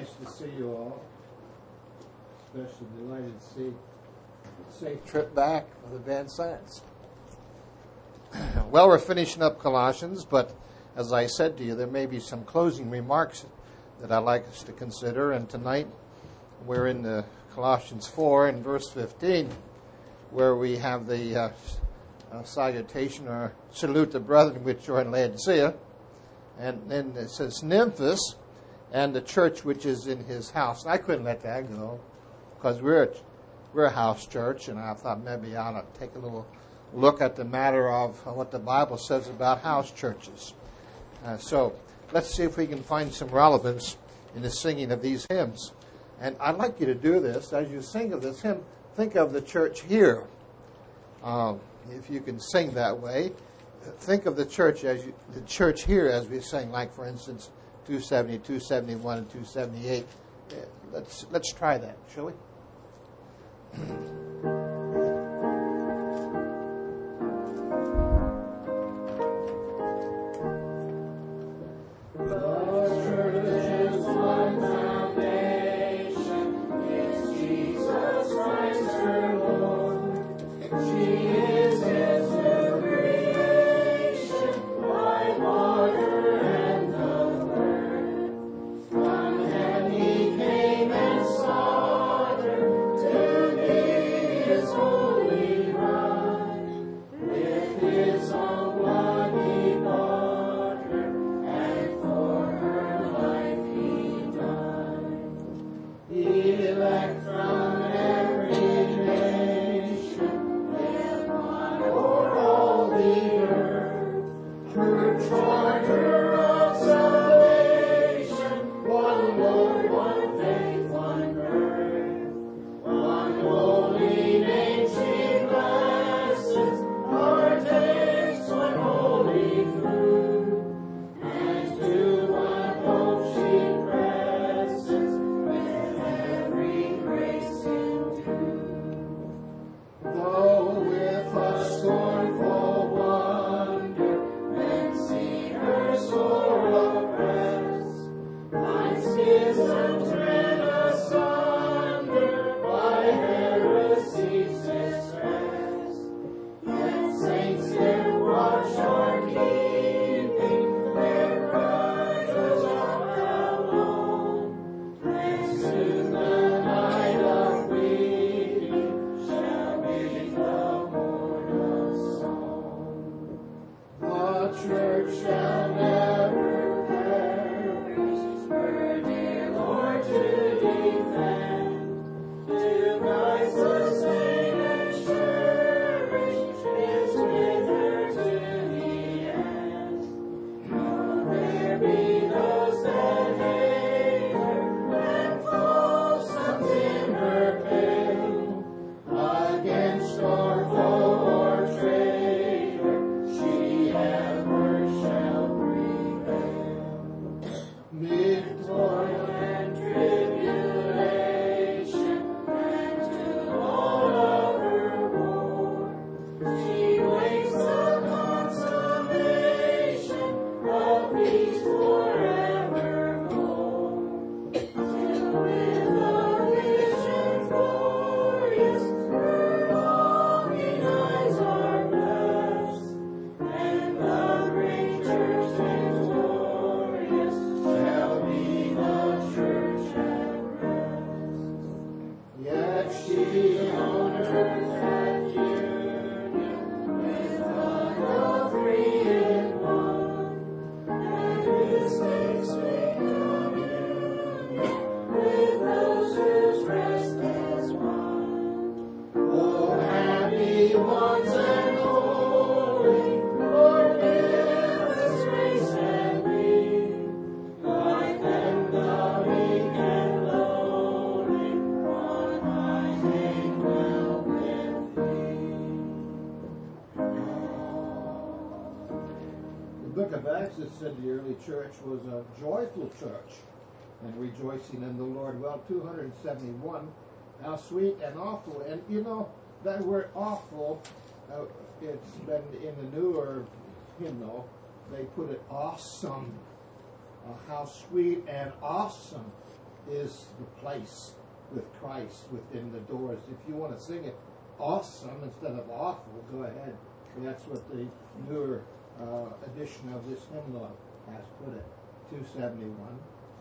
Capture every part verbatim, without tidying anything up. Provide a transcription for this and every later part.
Nice to see you all. Especially delighted to see a safe trip back with Advanced Science. Well, we're finishing up Colossians, but as I said to you, there may be some closing remarks that I'd like us to consider. And tonight we're in the Colossians four and verse fifteen, where we have the uh, uh, salutation or salute the brethren which are in Laodicea. And then it says Nymphus and the church which is in his house. And I couldn't let that go because we're a, we're a house church, and I thought maybe I ought to take a little look at the matter of what the Bible says about house churches. Uh, so let's see if we can find some relevance in the singing of these hymns. And I'd like you to do this. As you sing of this hymn, think of the church here. Um, if you can sing that way, think of the church as you, the church here as we sing, like, for instance, two seventy, two seventy-one, and two seventy-eight. Uh, let's, let's try that, shall we? It said the early church was a joyful church and rejoicing in the Lord. Well, two hundred seventy-one, how sweet and awful. And you know, that word awful, uh, it's been in the newer hymnal, they put it awesome. Uh, how sweet and awesome is the place with Christ within the doors. If you want to sing it awesome instead of awful, go ahead. That's what the newer uh, edition of this hymnal has put it. two seventy-one.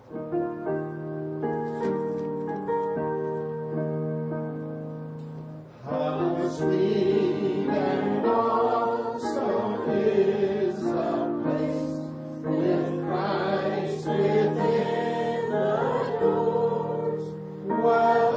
How sweet and awesome is the place with Christ within the doors, while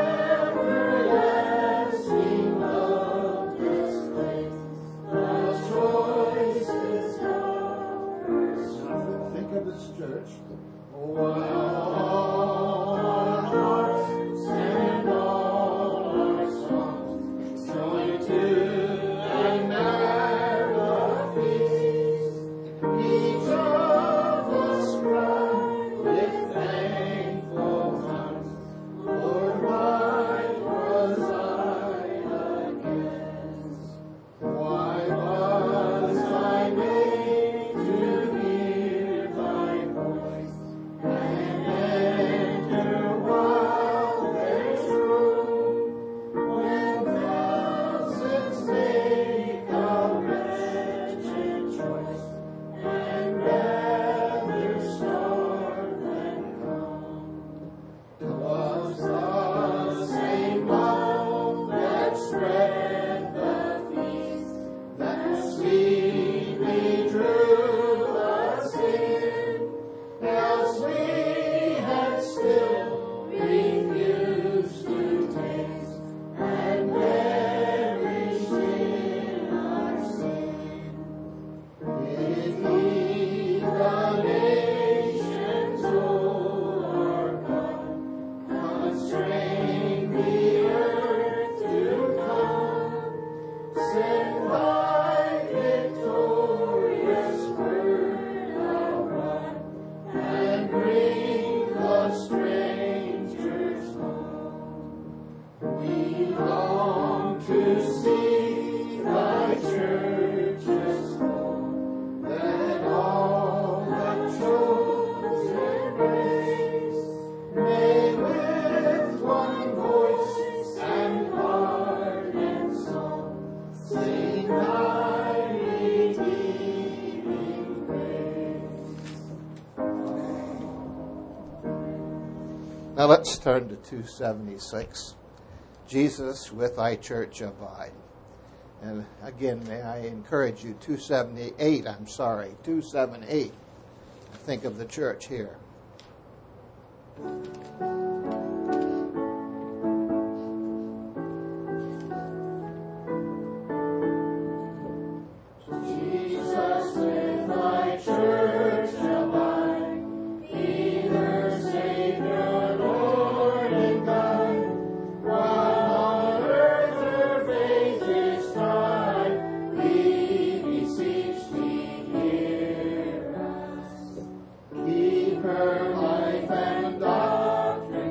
everlasting love displays the choicest hours. Now think of this church. While all hearts and all our songs join to a narrow feast, each of us cry with thankful hearts, Lord, why was I against? Why was I made to hear thy voice and enter while there's room, when thousands make a wretched choice and rather starve than come? 'Twas the same love that spread the feast that sweetly drew us in, else we had still refused to taste and perished in our sin. If he the nations o'ercome, constrain the earth to come, send thy victorious word abroad, and bring the strangers home. We long to see thy churches full, that all the chosen race may with one voice and heart and song sing thy redeeming grace. Now let's turn to two seventy-six. Jesus, with thy church abide. And again, may I encourage you, two seventy-eight, I'm sorry, two seventy-eight. Think of the church here. Jesus, with thy church abide, either Savior, Lord, and guide, while on earth her faith is tried, we beseech thee, hear us. Keep her life and doctrine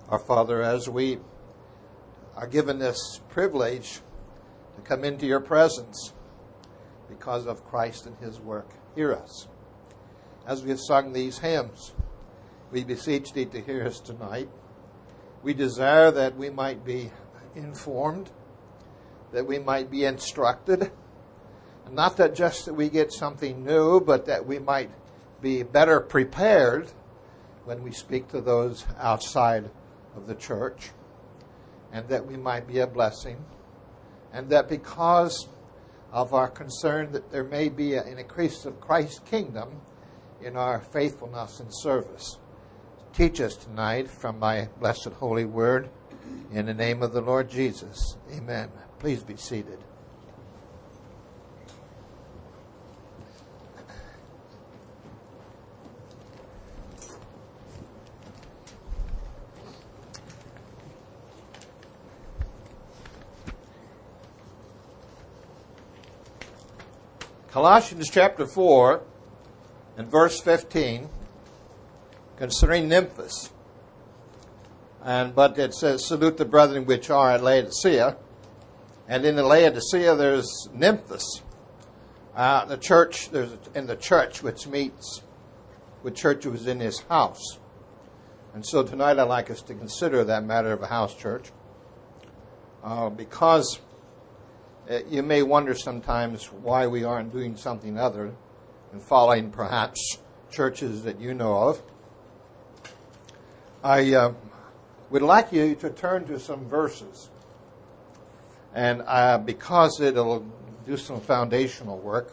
Our Father, as we are given this privilege to come into your presence because of Christ and his work, hear us. As we have sung these hymns, we beseech thee to hear us tonight. We desire that we might be informed, that we might be instructed, and not that just that we get something new, but that we might be better prepared when we speak to those outside of the church, and that we might be a blessing, and that because of our concern that there may be an increase of Christ's kingdom in our faithfulness and service. Teach us tonight from my blessed holy word, in the name of the Lord Jesus. Amen. Please be seated. Colossians chapter four and verse fifteen concerning Nymphas. And but it says, salute the brethren which are at Laodicea. And in the Laodicea there's Nymphas. Uh, the church, there's in the church which meets with church was in his house. And so tonight I'd like us to consider that matter of a house church. Uh, because you may wonder sometimes why we aren't doing something other than following perhaps churches that you know of. I uh, would like you to turn to some verses. And uh, because it'll do some foundational work,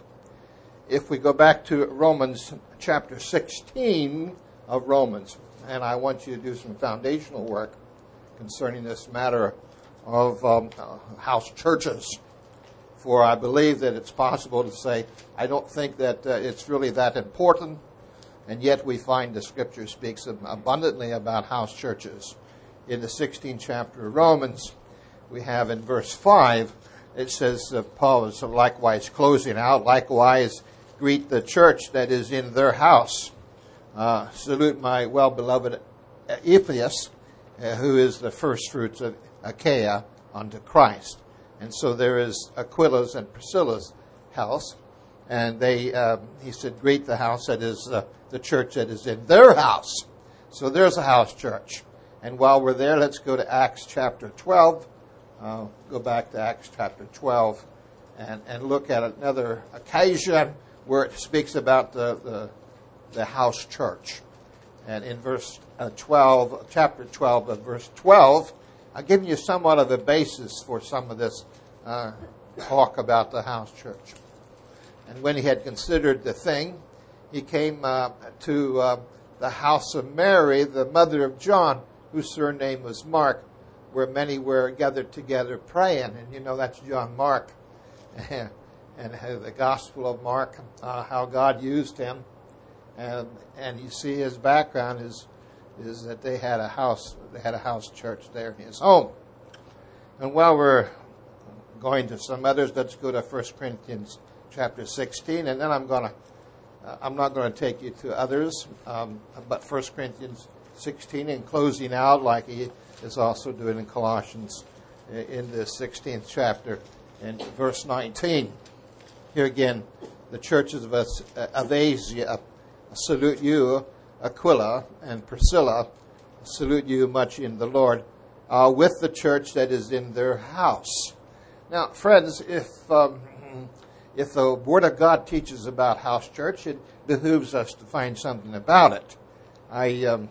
if we go back to Romans chapter sixteen of Romans, and I want you to do some foundational work concerning this matter of um, uh, house churches. For I believe that it's possible to say, I don't think that uh, it's really that important, and yet we find the Scripture speaks abundantly about house churches. In the sixteenth chapter of Romans, we have in verse five, it says, uh, Paul is likewise closing out, likewise greet the church that is in their house. Uh, salute my well-beloved Epaphras, uh, who is the first fruits of Achaia unto Christ. And so there is Aquila's and Priscilla's house. And they, uh, he said, greet the house that is uh, the church that is in their house. So there's a house church. And while we're there, let's go to Acts chapter twelve. Uh, go back to Acts chapter twelve and, and look at another occasion where it speaks about the, the, the house church. And in verse uh, twelve, chapter twelve, of verse twelve, I've given you somewhat of a basis for some of this uh, talk about the house church. And when he had considered the thing, he came uh, to uh, the house of Mary, the mother of John, whose surname was Mark, where many were gathered together praying. And you know, that's John Mark. And the Gospel of Mark, uh, how God used him. And, and you see his background is is that they had a house, they had a house church there in his home. And while we're going to some others, let's go to First Corinthians chapter sixteen, and then I'm going to, uh, I'm not going to take you to others, um, but First Corinthians sixteen, and closing out like he is also doing in Colossians in the sixteenth chapter, and verse nineteen. Here again, the churches of, us, of Asia salute you. Aquila and Priscilla salute you much in the Lord, uh, with the church that is in their house. Now, friends, if um, if the Word of God teaches about house church, it behooves us to find something about it. I um,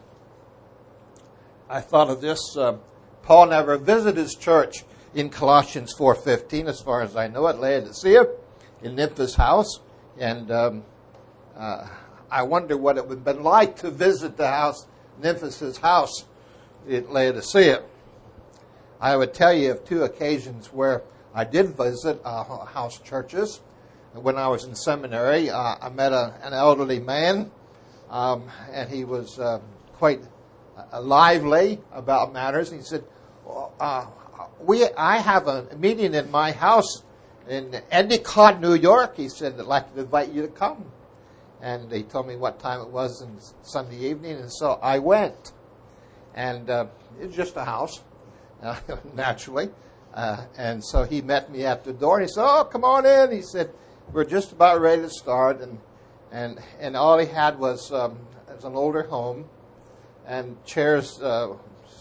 I thought of this. Uh, Paul never visited his church in Colossians four fifteen, as far as I know, at Laodicea, in Nymphas' house, and um, uh, I wonder what it would have been like to visit the house, Nymphas' house at Laodicea. I would tell you of two occasions where I did visit uh, house churches. When I was in seminary, uh, I met a, an elderly man, um, and he was uh, quite uh, lively about matters. He said, uh, "We, I have a meeting in my house in Endicott, New York." He said, "I'd like to invite you to come." And he told me what time it was on Sunday evening, and so I went. And uh, it was just a house, uh, naturally. Uh, and so he met me at the door, and he said, "Oh, come on in." He said, "We're just about ready to start." And and and all he had was, um, was an older home and chairs, uh,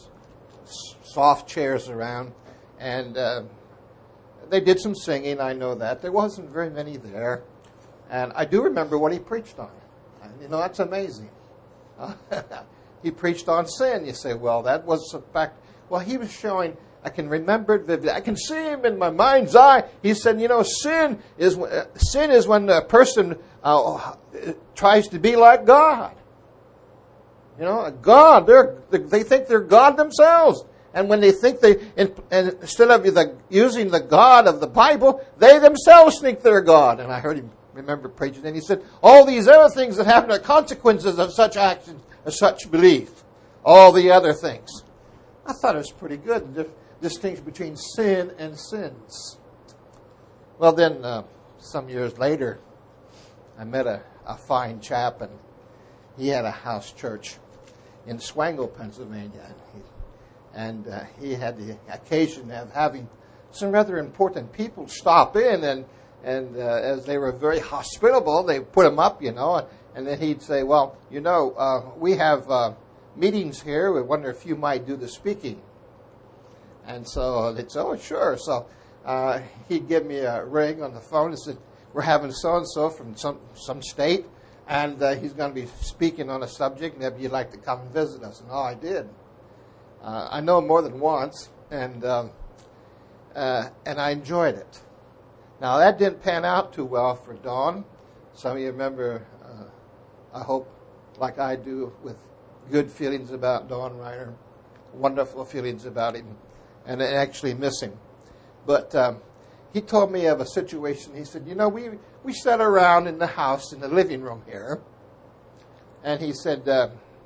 s- soft chairs around. And uh, they did some singing, I know that. There wasn't very many there. And I do remember what he preached on. And, you know, that's amazing. Uh, he preached on sin. You say, well, that was a fact. Well, he was showing, I can remember it vividly. I can see him in my mind's eye. He said, you know, sin is uh, sin is when a person uh, tries to be like God. You know, God, they're, they think they're God themselves. And when they think they, in, instead of the, using the God of the Bible, they themselves think they're God. And I heard him remember preaching, and he said, all these other things that happen are consequences of such actions, of such belief. All the other things. I thought it was pretty good, the distinction between sin and sins. Well, then, uh, some years later, I met a, a fine chap, and he had a house church in Swango, Pennsylvania. And he, and uh, he had the occasion of having some rather important people stop in, and and uh, as they were very hospitable, they put him up, you know, and then he'd say, well, you know, uh, we have uh, meetings here. We wonder if you might do the speaking. And so they'd say, oh, sure. So uh, he'd give me a ring on the phone and said, we're having so-and-so from some, some state, and uh, he's going to be speaking on a subject, and if you'd like to come and visit us. And oh, I did. Uh, I know more than once, and uh, uh, and I enjoyed it. Now, that didn't pan out too well for Don. Some of you remember, uh, I hope, like I do, with good feelings about Don Reiner, wonderful feelings about him, and I actually miss him. But um, he told me of a situation. He said, you know, we, we sat around in the house in the living room here, and he said, uh,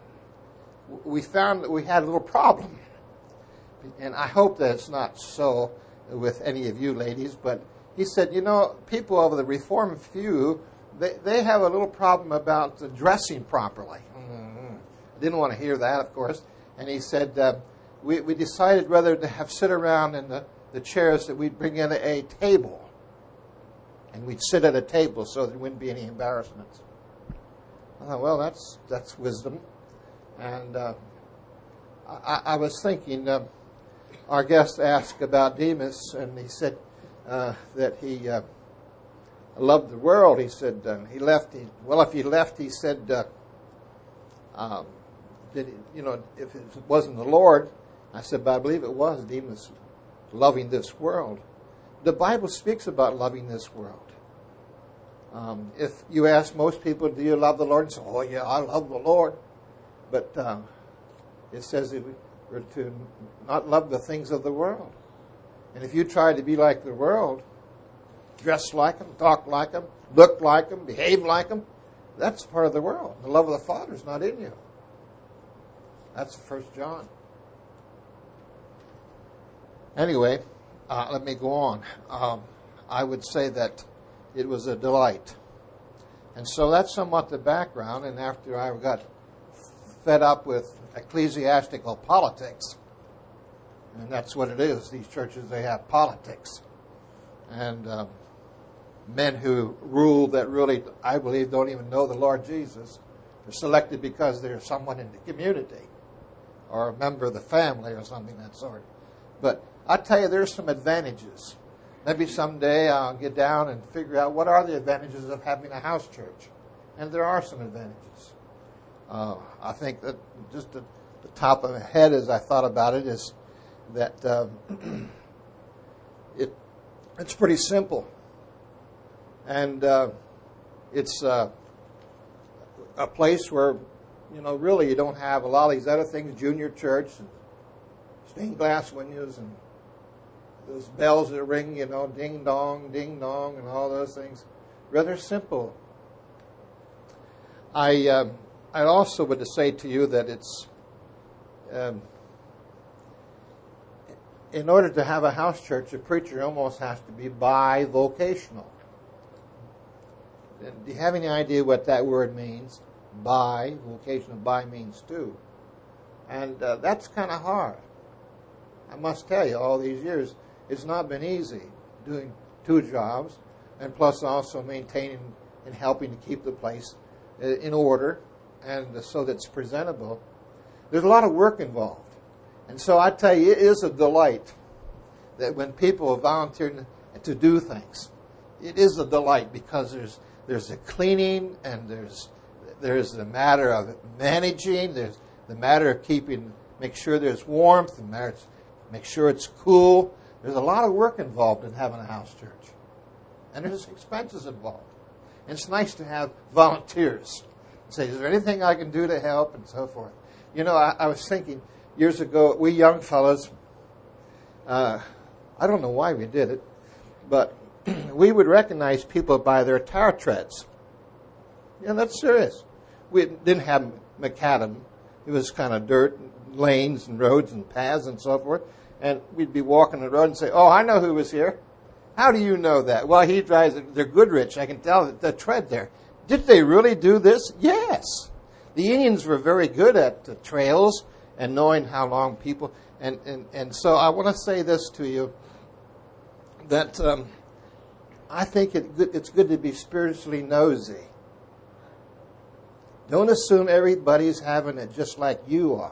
we found that we had a little problem. And I hope that it's not so with any of you ladies, but he said, you know, people of the Reformed view, they, they have a little problem about uh, dressing properly. Mm-hmm. I didn't want to hear that, of course. And he said, uh, we, we decided whether to have sit around in the, the chairs, that we'd bring in a, a table. And we'd sit at a table so there wouldn't be any embarrassments. I thought, well, that's, that's wisdom. And uh, I, I was thinking, uh, our guest asked about Demas, and he said uh, that he uh, loved the world. He said uh, he left. He, well, if he left, he said, uh, um, did he, you know, if it wasn't the Lord, I said, but I believe it was Demas loving this world. The Bible speaks about loving this world. Um, if you ask most people, do you love the Lord? And say, oh yeah, I love the Lord. But uh, it says that we're to not love the things of the world. And if you try to be like the world, dress like them, talk like them, look like them, behave like them, that's part of the world. The love of the Father is not in you. That's First John. Anyway, uh, let me go on. Um, I would say that it was a delight. And so that's somewhat the background. And after I got fed up with ecclesiastical politics, and that's what it is. These churches, they have politics, and um, men who rule that really, I believe, don't even know the Lord Jesus. They're selected because they're someone in the community or a member of the family or something of that sort. But I tell you, there's some advantages. Maybe someday I'll get down and figure out what are the advantages of having a house church, and there are some advantages. Uh, I think that just the, the top of my head as I thought about it is that uh, it it's pretty simple. And uh, it's uh, a place where, you know, really you don't have a lot of these other things, junior church, and stained glass windows, and those bells that ring, you know, ding dong, ding dong, and all those things. Rather simple. I... Uh, I also would say to you that it's, um, in order to have a house church, a preacher almost has to be bivocational. Do you have any idea what that word means? Bivocational. Bi means two. And uh, that's kind of hard. I must tell you, all these years, it's not been easy doing two jobs, and plus also maintaining and helping to keep the place in order and so that it's presentable. There's a lot of work involved. And so I tell you, it is a delight that when people volunteer to do things, it is a delight because there's there's the cleaning and there's there's the matter of managing, there's the matter of keeping, make sure there's warmth, the matter of make sure it's cool. There's a lot of work involved in having a house church. And there's expenses involved. And it's nice to have volunteers. Say, is there anything I can do to help and so forth? You know, I, I was thinking years ago, we young fellows, uh, I don't know why we did it, but we would recognize people by their tire treads. Yeah, that's serious. We didn't have macadam. It was kind of dirt, lanes and roads and paths and so forth. And we'd be walking the road and say, oh, I know who was here. How do you know that? Well, he drives, they're Goodrich. I can tell that the tread there. Did they really do this? Yes. The Indians were very good at the trails and knowing how long people, and, and, and so I want to say this to you, that um, I think it, it's good to be spiritually nosy. Don't assume everybody's having it just like you are.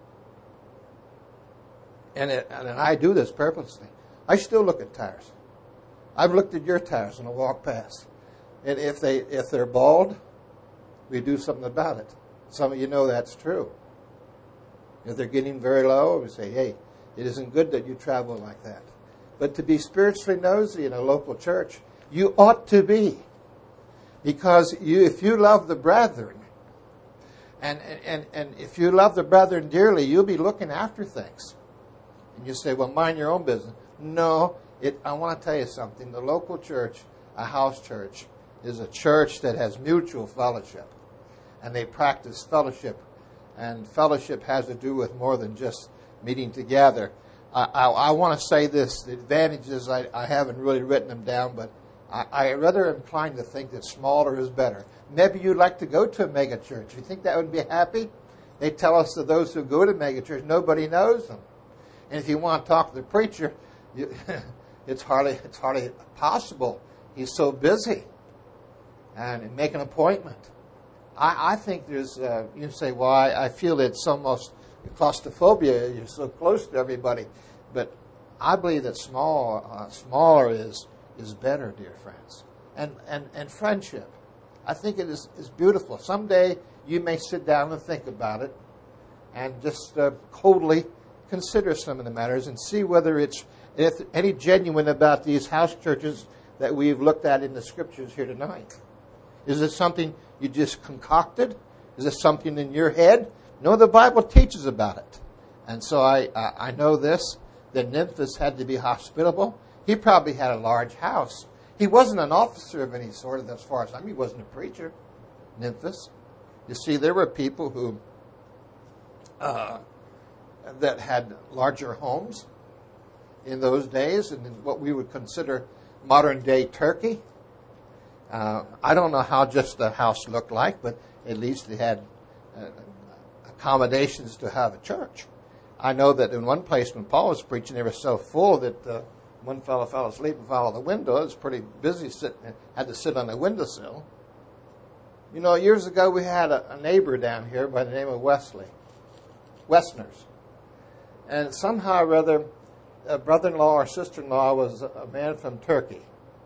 And, it, and I do this purposely. I still look at tires. I've looked at your tires when I walk past. And if, they, if they're bald, we do something about it. Some of you know that's true. If they're getting very low, we say, hey, it isn't good that you travel like that. But to be spiritually nosy in a local church, you ought to be. Because you, if you love the brethren, and, and, and if you love the brethren dearly, you'll be looking after things. And you say, well, mind your own business. No, it, I want to tell you something. The local church, a house church, is a church that has mutual fellowship. And they practice fellowship. And fellowship has to do with more than just meeting together. I, I, I want to say this. The advantages, I, I haven't really written them down, but I, I rather inclined to think that smaller is better. Maybe you'd like to go to a mega church. You think that would be happy? They tell us that those who go to mega church, nobody knows them. And if you want to talk to the preacher, you, it's hardly it's hardly possible. He's so busy. And make an appointment. I, I think there's, uh, you say, well, I, I feel it's almost claustrophobia. You're so close to everybody. But I believe that small, uh, smaller is is better, dear friends. And, and, and friendship. I think it is, is beautiful. Someday you may sit down and think about it and just uh, coldly consider some of the matters and see whether it's if any genuine about these house churches that we've looked at in the scriptures here tonight. Is it something you just concocted? Is it something in your head? No, the Bible teaches about it. And so I, I, I know this, that Nymphas had to be hospitable. He probably had a large house. He wasn't an officer of any sort, as far as I mean, he wasn't a preacher, Nymphas. You see, there were people who uh, that had larger homes in those days, and in what we would consider modern-day Turkey. Uh, I don't know how just the house looked like, but at least they had uh, accommodations to have a church. I know that in one place when Paul was preaching, they were so full that uh, one fellow fell asleep and fell on the window. It was pretty busy, sitting, had to sit on the windowsill. You know, years ago we had a, a neighbor down here by the name of Wesley, Westners. And somehow or other, a brother-in-law or sister-in-law was a man from Turkey.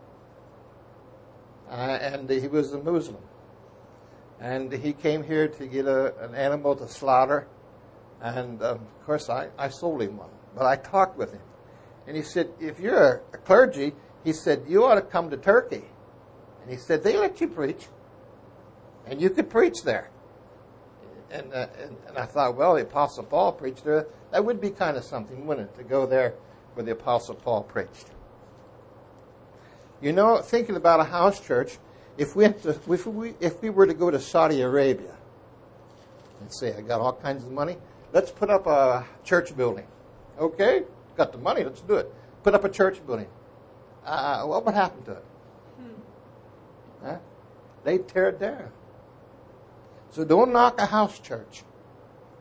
Uh, and he was a Muslim. And he came here to get a, an animal to slaughter. And, um, of course, I, I sold him one. But I talked with him. And he said, if you're a clergy, he said, you ought to come to Turkey. And he said, they let you preach. And you could preach there. And, uh, and, and I thought, well, the Apostle Paul preached there. That would be kind of something, wouldn't it, to go there where the Apostle Paul preached. You know, thinking about a house church, if we, to, if we if we were to go to Saudi Arabia and say, I got all kinds of money, let's put up a church building. Okay, got the money, let's do it. Put up a church building. Uh, what would happen to it? Hmm. Huh? They'd tear it down. So don't knock a house church.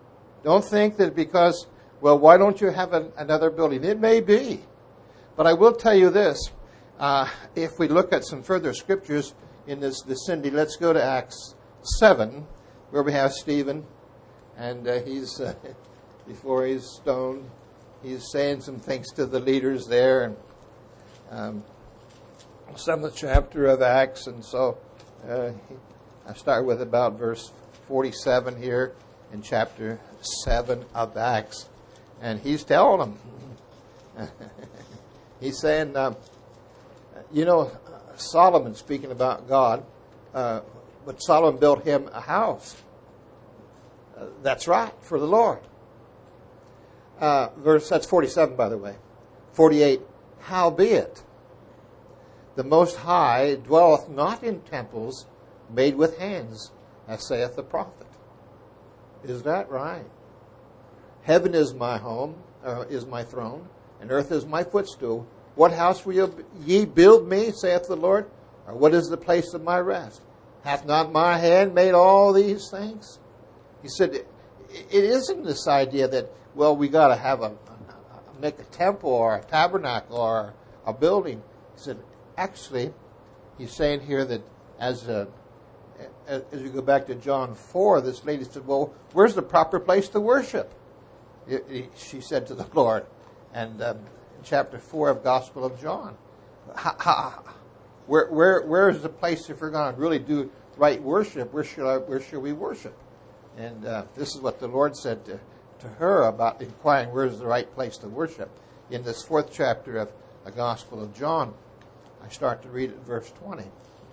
Don't think that because, well, why don't you have an, another building? It may be. But I will tell you this. Uh, if we look at some further scriptures in this vicinity, let's go to Acts seven, where we have Stephen. And uh, he's, uh, before he's stoned, he's saying some things to the leaders there. And um, seventh chapter of Acts. And so uh, I start with about verse forty-seven here in chapter seven of Acts. And he's telling them, he's saying, uh, you know, Solomon, speaking about God, uh, but Solomon built him a house. Uh, that's right, for the Lord. Uh, verse, that's forty-seven, by the way. forty-eight, howbeit, the Most High dwelleth not in temples made with hands, as saith the prophet. Is that right? Heaven is my home, uh, is my throne, and earth is my footstool. What house will ye build me, saith the Lord? Or what is the place of my rest? Hath not my hand made all these things? He said, it isn't this idea that, well, we got to have a, make a temple or a tabernacle or a building. He said, actually, he's saying here that as a, as you go back to John four, this lady said, well, where's the proper place to worship? She said to the Lord. And um, in chapter four of Gospel of John, ha, ha, where, where, where is the place if we're going to really do right worship? Where should, I, where should we worship? And uh, this is what the Lord said to, to her about inquiring where's the right place to worship. In this fourth chapter of the Gospel of John, I start to read at verse twenty.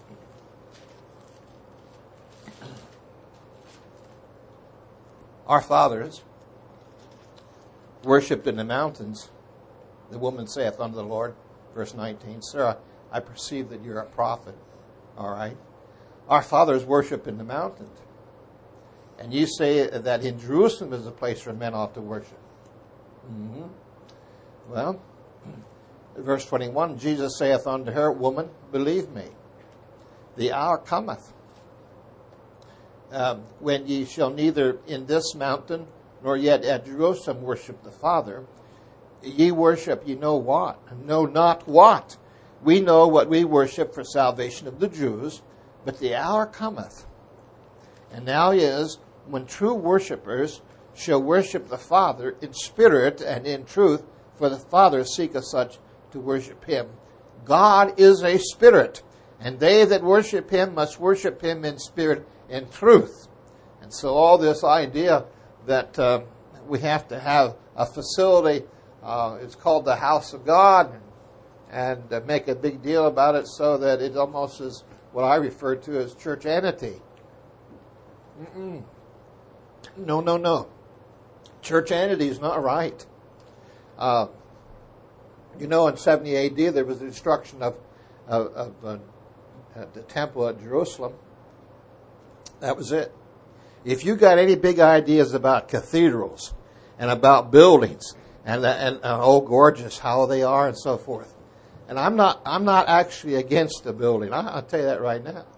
Our fathers worshipped in the mountains. The woman saith unto the Lord, verse nineteen, Sir, I perceive that you're a prophet. All right. Our fathers worship in the mountains. And you say that in Jerusalem is the place where men ought to worship. Mm-hmm. Well, verse twenty-one, Jesus saith unto her, Woman, believe me, the hour cometh um, when ye shall neither in this mountain nor yet at Jerusalem worship the Father. Ye worship, ye know what? Know not what? We know what we worship for salvation of the Jews, but the hour cometh, and now is, when true worshippers shall worship the Father in spirit and in truth, for the Father seeketh such to worship him. God is a spirit, and they that worship him must worship him in spirit and truth. And so all this idea that uh, we have to have a facility, uh, it's called the house of God, and, and uh, make a big deal about it so that it almost is what I refer to as churchanity. Mm-mm. No, no, no. Churchanity is not right. Uh, you know, in seventy A D, there was the destruction of, of, of uh, the temple at Jerusalem. That was it. If you got any big ideas about cathedrals and about buildings and, and, and oh, gorgeous how they are and so forth, and I'm not I'm not actually against the building. I, I'll tell you that right now.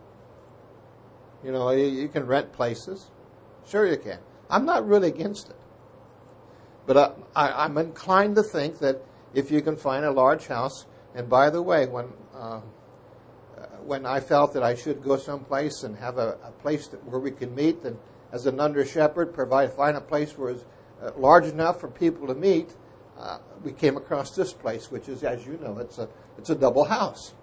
You know, you, you can rent places. Sure you can. I'm not really against it. But I, I, I'm inclined to think that if you can find a large house, and by the way, when uh, when I felt that I should go someplace and have a, a place that, where we can meet, and as an under shepherd, provide find a place where it's uh, large enough for people to meet, uh, we came across this place, which is, as you know, it's a it's a double house.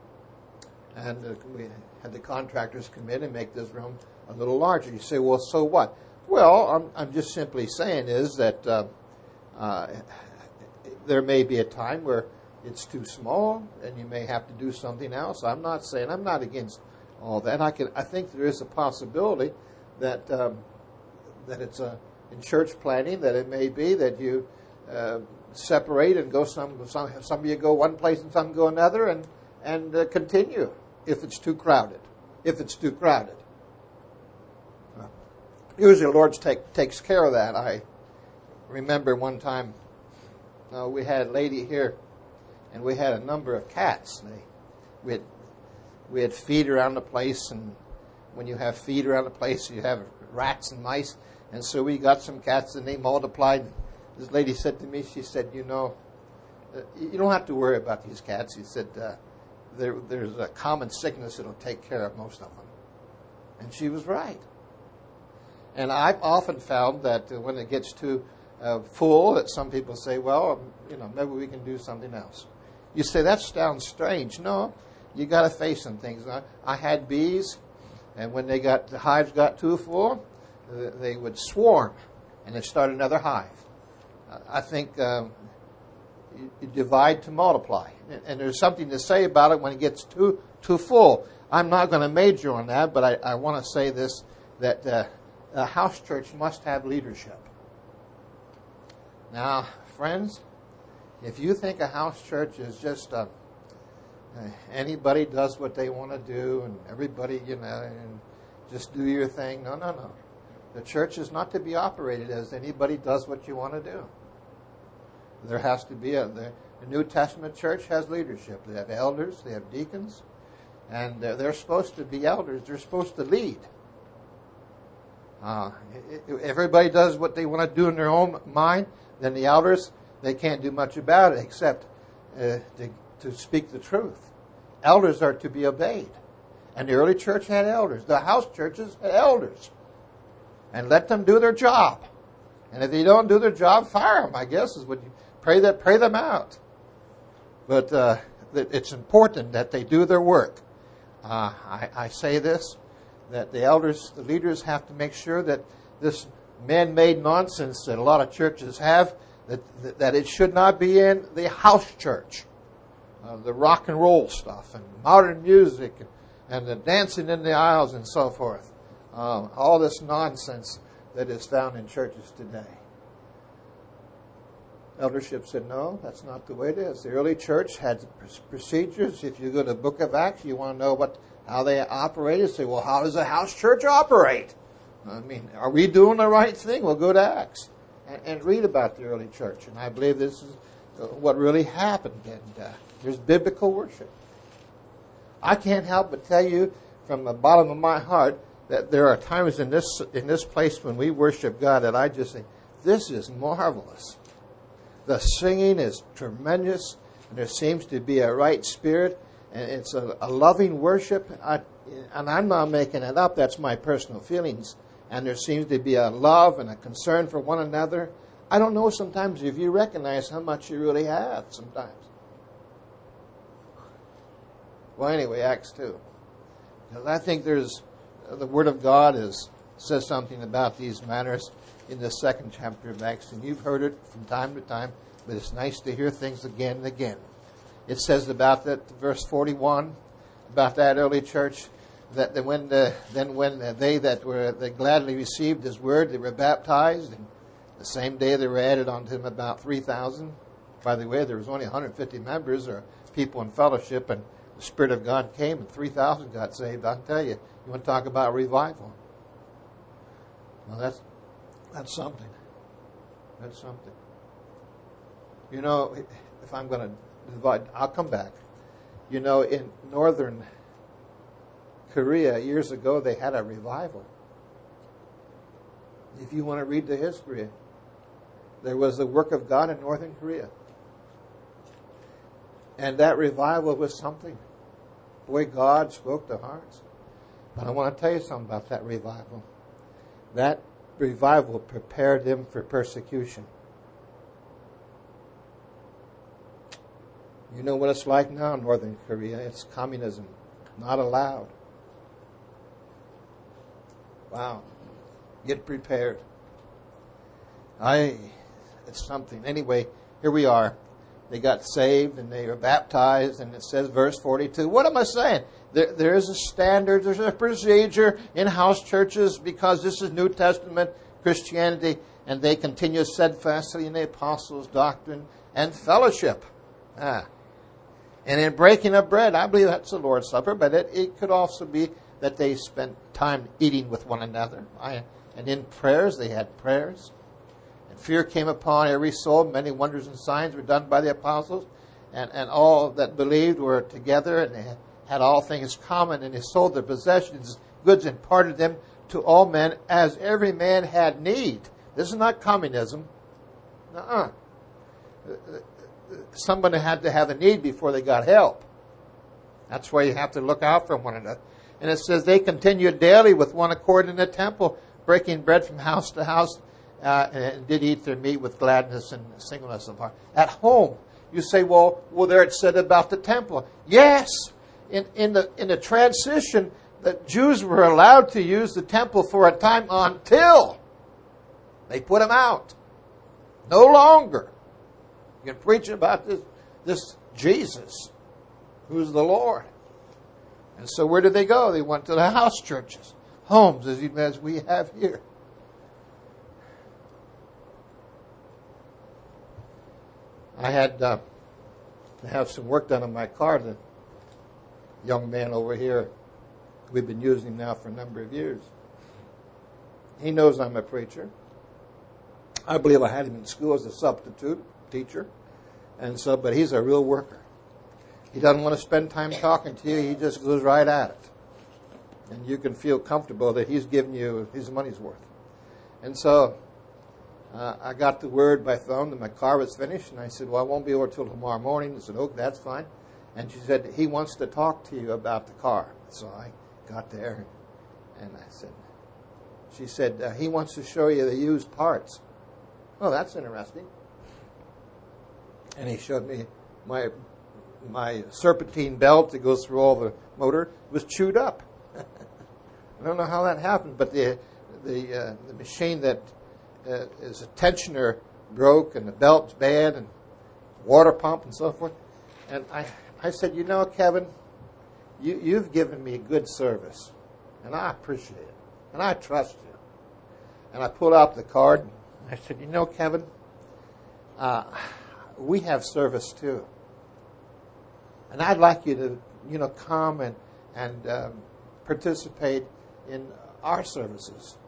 And uh, we had the contractors come in and make this room a little larger. You say, well, so what? Well, I'm, I'm just simply saying is that uh, uh, there may be a time where it's too small and you may have to do something else. I'm not saying, I'm not against all that. I can, I think there is a possibility that um, that it's a, in church planning that it may be that you uh, separate and go some, some, some of you go one place and some go another, and, and uh, continue if it's too crowded. If it's too crowded. Usually the Lord take, takes care of that. I remember one time uh, we had a lady here, and we had a number of cats. They, we had we had feed around the place, and when you have feed around the place, you have rats and mice. And so we got some cats, and they multiplied. This lady said to me, she said, you know, uh, you don't have to worry about these cats. She said, uh, there, there's a common sickness that will take care of most of them. And she was right. And I've often found that uh, when it gets too uh, full, that some people say, well, um, you know, maybe we can do something else. You say, that sounds strange. No, you got to face some things. I, I had bees, and when they got the hives got too full, uh, they would swarm, and they'd start another hive. Uh, I think um, you, you divide to multiply, and, and there's something to say about it when it gets too too full. I'm not going to major on that, but I, I want to say this, that uh, a house church must have leadership. Now, friends, if you think a house church is just uh, uh, anybody does what they want to do and everybody, you know, and just do your thing, no, no, no. The church is not to be operated as anybody does what you want to do. There has to be a, the, the New Testament church has leadership. They have elders, they have deacons, and they're, they're supposed to be elders. They're supposed to lead. Uh, if everybody does what they want to do in their own mind, then the elders, they can't do much about it except uh, to, to speak the truth. Elders are to be obeyed. And the early church had elders. The house churches had elders. And let them do their job. And if they don't do their job, fire them, I guess, is what you pray that pray them out. But uh, it's important that they do their work. Uh, I, I say this, that the elders, the leaders have to make sure that this man-made nonsense that a lot of churches have, that that, that it should not be in the house church. Uh, the rock and roll stuff and modern music and, and the dancing in the aisles and so forth. Uh, all this nonsense that is found in churches today. Eldership said, no, that's not the way it is. The early church had procedures. If you go to the book of Acts, you want to know what how they operated. Say, well, how does a house church operate? I mean, are we doing the right thing? Well, go to Acts and, and read about the early church. And I believe this is what really happened. And uh, there's biblical worship. I can't help but tell you from the bottom of my heart that there are times in this in this place when we worship God that I just think, this is marvelous. The singing is tremendous, and there seems to be a right spirit, and it's a, a loving worship. I, and I'm not making it up. That's my personal feelings. And there seems to be a love and a concern for one another. I don't know sometimes if you recognize how much you really have sometimes. Well, anyway, Acts two. Because I think there's the Word of God is says something about these matters in the second chapter of Acts, and you've heard it from time to time, but it's nice to hear things again and again. It says about that, verse forty-one, about that early church, that the, when the, then when they that were that gladly received His word, they were baptized, and the same day they were added unto Him about three thousand. By the way, there was only one hundred fifty members or people in fellowship, and the Spirit of God came, and three thousand got saved. I'll tell you, you want to talk about revival? Well, that's that's something. That's something. You know, if I'm going to divide, I'll come back. You know, in northern Korea, years ago, they had a revival. If you want to read the history, there was the work of God in northern Korea. And that revival was something. Boy, God spoke to hearts. But I want to tell you something about that revival. That revival prepared them for persecution. You know what it's like now in Northern Korea? It's communism. Not allowed. Wow. Get prepared. I, it's something. Anyway, here we are. They got saved and they were baptized, and it says, verse forty-two. What am I saying? There, there is a standard, there's a procedure in house churches because this is New Testament Christianity, and they continue steadfastly in the apostles' doctrine and fellowship. Ah. And in breaking of bread, I believe that's the Lord's Supper, but it, it could also be that they spent time eating with one another. I, and in prayers, they had prayers. And fear came upon every soul. Many wonders and signs were done by the apostles. And, and all that believed were together, and they had all things common. And they sold their possessions, goods, and parted them to all men as every man had need. This is not communism. Uh-uh. Somebody had to have a need before they got help. That's why you have to look out for one another. And it says they continued daily with one accord in the temple, breaking bread from house to house, uh, and did eat their meat with gladness and singleness of heart. At home, you say, well, well, there it said about the temple. Yes, in, in the in the transition, the Jews were allowed to use the temple for a time until they put them out. No longer. You can preach about this, this Jesus, who's the Lord. And so where did they go? They went to the house churches, homes, as, as we have here. I had uh, to have some work done on my car. The young man over here, we've been using him now for a number of years. He knows I'm a preacher. I believe I had him in school as a substitute teacher. And so, but he's a real worker. He doesn't want to spend time talking to you. He just goes right at it. And you can feel comfortable that he's giving you his money's worth. And so uh, I got the word by phone that my car was finished. And I said, well, I won't be over till tomorrow morning. I said, oh, that's fine. And she said, he wants to talk to you about the car. So I got there and I said, she said, uh, he wants to show you the used parts. Oh, that's interesting. And he showed me my my serpentine belt that goes through all the motor was chewed up. I don't know how that happened, but the the uh, the machine that uh, is a tensioner broke, and the belt's bad, and water pump and so forth. And I I said, you know, Kevin, you you've given me a good service, and I appreciate it, and I trust you. And I pulled out the card. And I said, you know, Kevin, uh, we have service too. And I'd like you to, you know, come and, and um, participate in our services.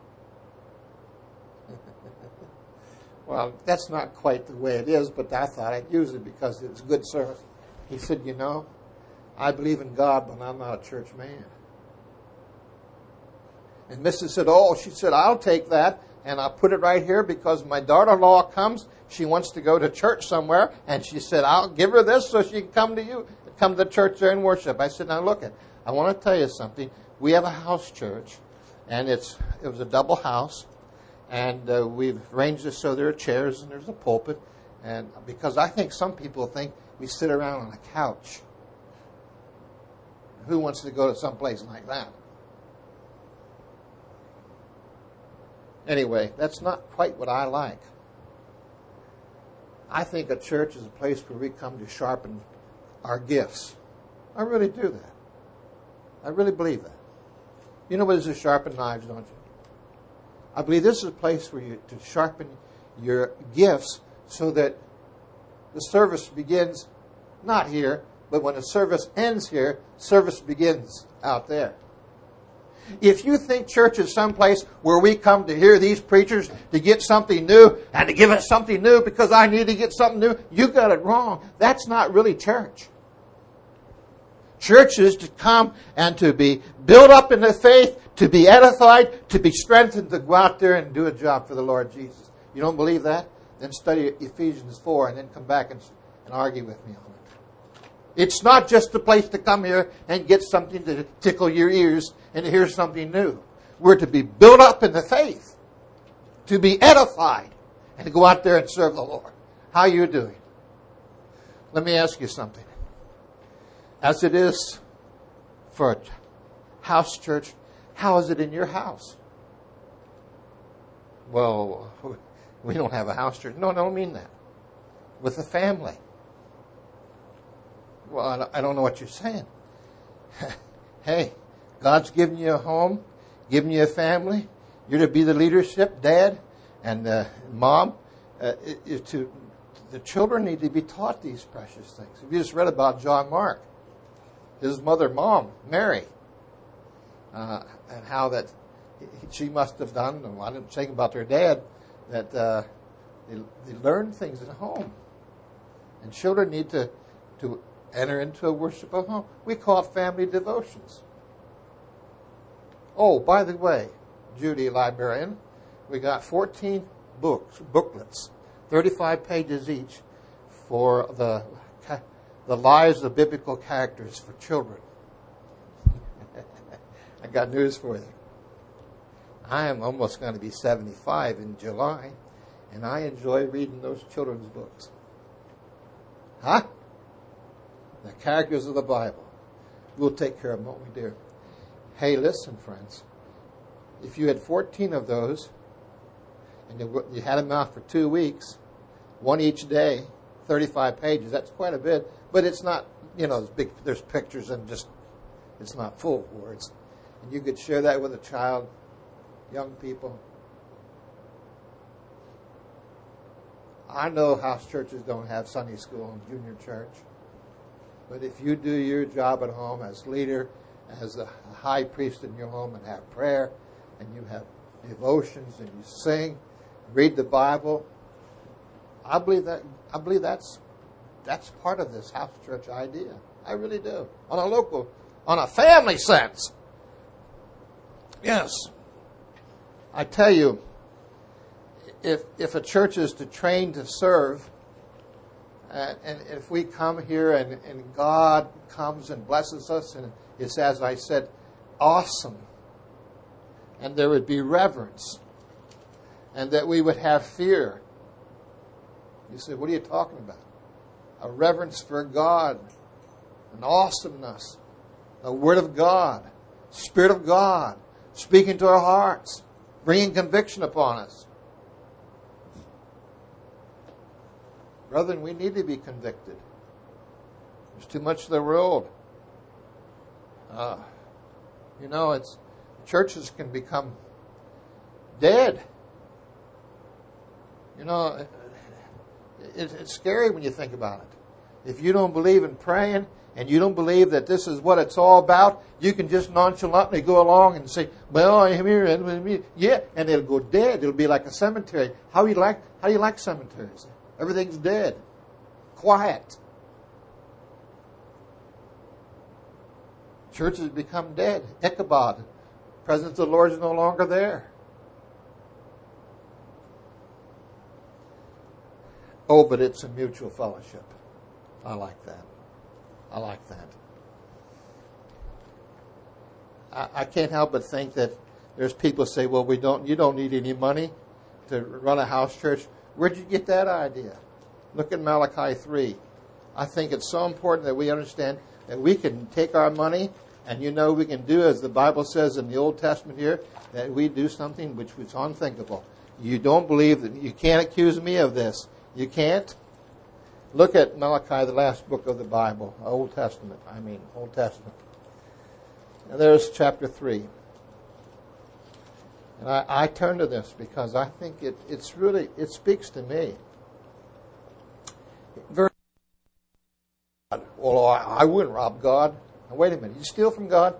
Well, that's not quite the way it is, but I thought I'd use it because it's good service. He said, you know, I believe in God, but I'm not a church man. And Missus said, oh, she said, I'll take that, and I'll put it right here because my daughter-in-law comes. She wants to go to church somewhere, and she said, I'll give her this so she can come to you, come to the church there and worship. I said, now look, it. I want to tell you something. We have a house church, and it's it was a double house, and uh, we've arranged it so there are chairs and there's a pulpit, and because I think some people think we sit around on a couch. Who wants to go to some place like that? Anyway, that's not quite what I like. I think a church is a place where we come to sharpen our gifts. I really do that. I really believe that. You know what is to sharpen knives, don't you? I believe this is a place where you to sharpen your gifts so that the service begins not here, but when the service ends here, service begins out there. If you think church is someplace where we come to hear these preachers to get something new and to give us something new because I need to get something new, you got it wrong. That's not really church. Church is to come and to be built up in the faith, to be edified, to be strengthened, to go out there and do a job for the Lord Jesus. You don't believe that? Then study Ephesians four and then come back and, and argue with me on it. It's not just a place to come here and get something to tickle your ears and to hear something new. We're to be built up in the faith, to be edified, and to go out there and serve the Lord. How are you doing? Let me ask you something. As it is for a house church, how is it in your house? Well, we don't have a house church. No, I don't mean that. With a family. Well, I don't know what you're saying. Hey, God's given you a home, given you a family. You're to be the leadership, Dad and uh, Mom. Uh, it, it, to, the children need to be taught these precious things. If you just read about John Mark, his mother, Mom, Mary, uh, and how that she must have done, and I didn't think about their dad, that uh, they, they learn things at home. And children need to, to enter into a worship of home. We call it family devotions. Oh, by the way, Judy librarian. We got fourteen books, booklets, thirty-five pages each, for the the lives of biblical characters for children. I got news for you. I am almost going to be seventy-five in July, and I enjoy reading those children's books. Huh? The characters of the Bible. We'll take care of them, won't we, dear? Hey, listen, friends. If you had fourteen of those, and you had them out for two weeks, one each day, thirty-five pages, that's quite a bit. But it's not, you know, there's, big, there's pictures and just, it's not full of words. And you could share that with a child, young people. I know house churches don't have Sunday school and junior church. But if you do your job at home as leader, as a high priest in your home, and have prayer, and you have devotions, and you sing, read the Bible, I believe that. I believe that's that's part of this house church idea. I really do. On a local, on a family sense. Yes. I tell you, if if a church is to train to serve, uh, and if we come here and, and God comes and blesses us, and it's, as I said, awesome, and there would be reverence, and that we would have fear. You say, what are you talking about? A reverence for God, an awesomeness, the Word of God, Spirit of God, speaking to our hearts, bringing conviction upon us. Brethren, we need to be convicted. There's too much of the world. Uh, you know, it's churches can become dead. You know, it, it's scary when you think about it. If you don't believe in praying and you don't believe that this is what it's all about, you can just nonchalantly go along and say, well, I'm here, and yeah, and it'll go dead. It'll be like a cemetery. How do you like, how do you like cemeteries? Everything's dead. Quiet. Churches become dead. Ichabod. The presence of the Lord is no longer there. Oh, but it's a mutual fellowship. I like that. I like that. I, I can't help but think that there's people who say, well, we don't. You don't need any money to run a house church. Where'd you get that idea? Look at Malachi three. I think it's so important that we understand that we can take our money, and you know we can do, as the Bible says in the Old Testament here, that we do something which was unthinkable. You don't believe that. You can't accuse me of this. You can't? Look at Malachi, the last book of the Bible, Old Testament, I mean, Old Testament. And there's chapter three. And I, I turn to this because I think it, it's really, it speaks to me. Very well, I, I wouldn't rob God. Now, wait a minute, you steal from God?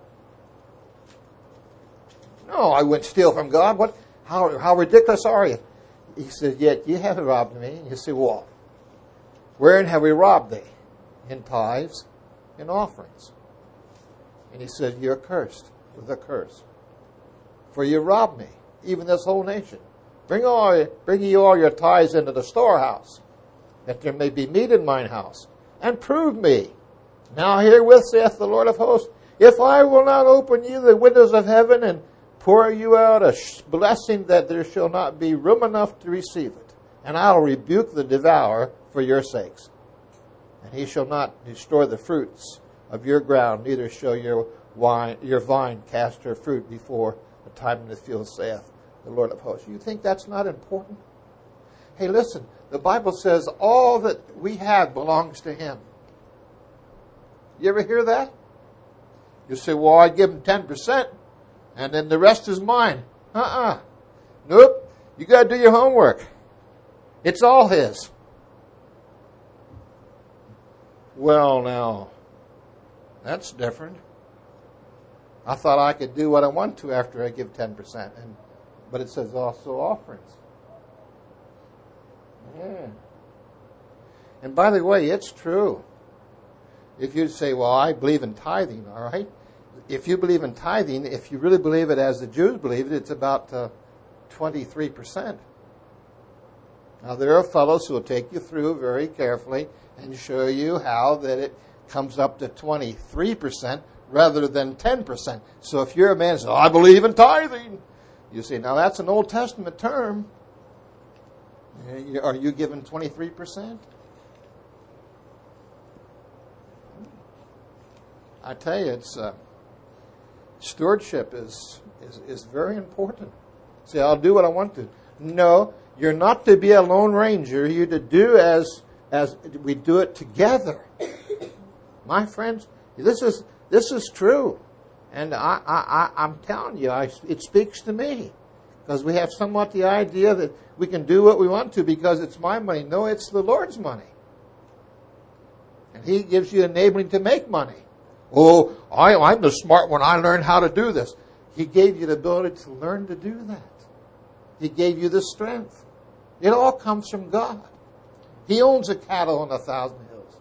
No, I wouldn't steal from God. What? How, how ridiculous are you? He says, yet you haven't robbed me. And you say, well, wherein have we robbed thee? In tithes and offerings. And he said, you're cursed with a curse. For you robbed me, even this whole nation. Bring all, bring ye all your tithes into the storehouse, that there may be meat in mine house. And prove me. Now herewith saith the Lord of hosts, if I will not open you the windows of heaven and pour you out a blessing, that there shall not be room enough to receive it. And I'll rebuke the devourer for your sakes. And he shall not destroy the fruits of your ground, neither shall your wine, your vine cast her fruit before the time in the field, saith the Lord of hosts. You think that's not important? Hey, listen, the Bible says all that we have belongs to him. You ever hear that? You say, well, I give him ten percent. And then the rest is mine. Uh-uh. Nope. You got to do your homework. It's all his. Well, now, that's different. I thought I could do what I want to after I give ten percent. And, but it says also offerings. Yeah. And by the way, it's true. If you say, well, I believe in tithing, all right? if you believe in tithing, if you really believe it as the Jews believe it, it's about uh, twenty-three percent. Now, there are fellows who will take you through very carefully and show you how that it comes up to twenty-three percent rather than ten percent. So if you're a man who says, oh, I believe in tithing, you say, now that's an Old Testament term. Are you given twenty-three percent? I tell you, it's uh, stewardship is, is is very important. Say, I'll do what I want to. No, you're not to be a lone ranger. You're to do as as we do it together. My friends, this is this is true, and I I, I I'm telling you, I, it speaks to me, because we have somewhat the idea that we can do what we want to because it's my money. No, it's the Lord's money, and He gives you enabling to make money. Oh, I, I'm the smart one. I learned how to do this. He gave you the ability to learn to do that. He gave you the strength. It all comes from God. He owns a cattle on a thousand hills.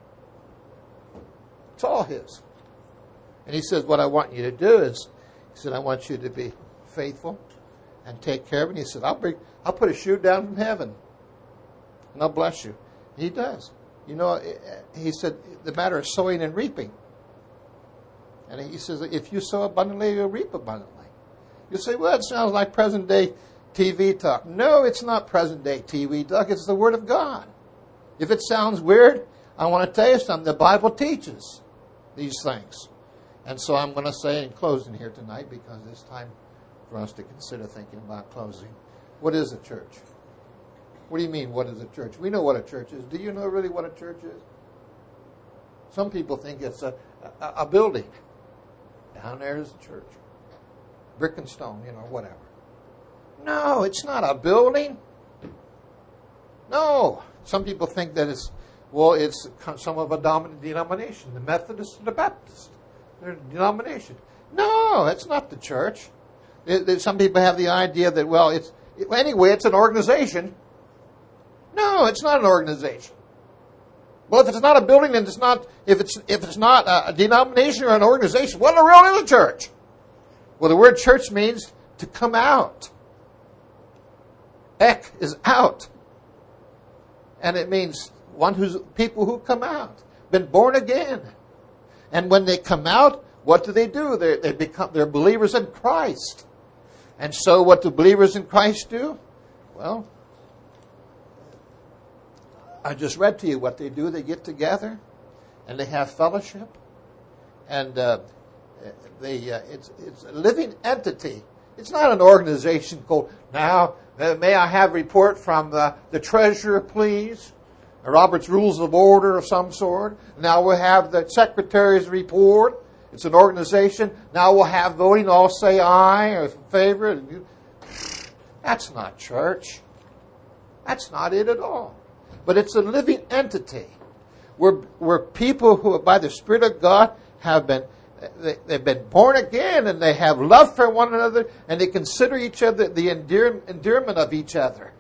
It's all His. And He says, what I want you to do is, He said, I want you to be faithful and take care of it. And He said, I'll bring, I'll put a shoe down from heaven and I'll bless you. He does. You know, He said, the matter of sowing and reaping. And He says, if you sow abundantly, you'll reap abundantly. You say, well, it sounds like present-day T V talk. No, it's not present-day T V talk. It's the Word of God. If it sounds weird, I want to tell you something. The Bible teaches these things. And so I'm going to say in closing here tonight, because it's time for us to consider thinking about closing. What is a church? What do you mean, what is a church? We know what a church is. Do you know really what a church is? Some people think it's a, a, a building. Down there is a church. Brick and stone, you know, whatever. No, it's not a building. No. Some people think that it's, well, it's some of a dominant denomination. The Methodist and the Baptist. They're a denomination. No, it's not the church. It, it, some people have the idea that, well, it's, it, anyway, it's an organization. No, it's not an organization. Well, if it's not a building, and it's not, if it's if it's not a denomination or an organization, what in the world is a church? Well, the word church means to come out. Ek is out, and it means one who's people who come out, been born again, and when they come out, what do they do? They they become they're believers in Christ, and so what do believers in Christ do? Well, I just read to you what they do. They get together, and they have fellowship, and uh, they uh, it's it's a living entity. It's not an organization called, now, uh, may I have a report from the, the treasurer, please? Robert's Rules of Order of some sort. Now we'll have the secretary's report. It's an organization. Now we'll have voting. All say aye or in favor. That's not church. That's not it at all. But it's a living entity where, where people who, by the Spirit of God, have been they, they've been born again, and they have love for one another, and they consider each other the endear, endearment of each other.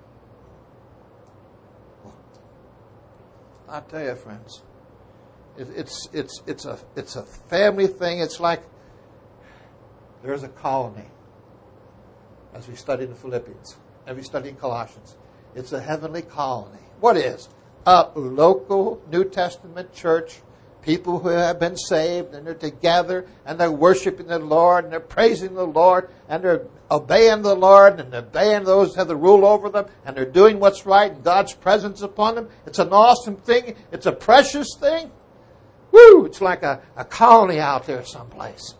I tell you, friends, it, it's it's it's a it's a family thing. It's like there's a colony, as we studied in Philippians, and we studied in Colossians. It's a heavenly colony. What is? A local New Testament church, people who have been saved, and they're together, and they're worshiping the Lord, and they're praising the Lord, and they're obeying the Lord, and they're obeying those who have the rule over them, and they're doing what's right, and God's presence upon them. It's an awesome thing. It's a precious thing. Woo! It's like a, a colony out there someplace.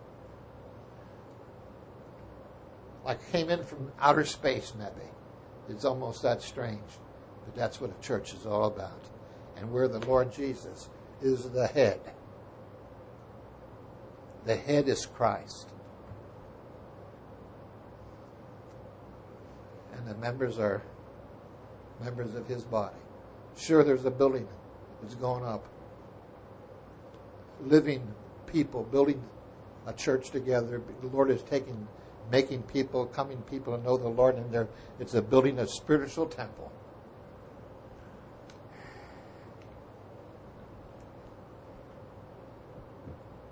Like came in from outer space, maybe. It's almost that strange. But that's what a church is all about. And where the Lord Jesus is the head. The head is Christ. And the members are members of His body. Sure, there's a building that's going up. Living people, building a church together. The Lord is taking, making people, coming people to know the Lord, and there it's a building a spiritual temple.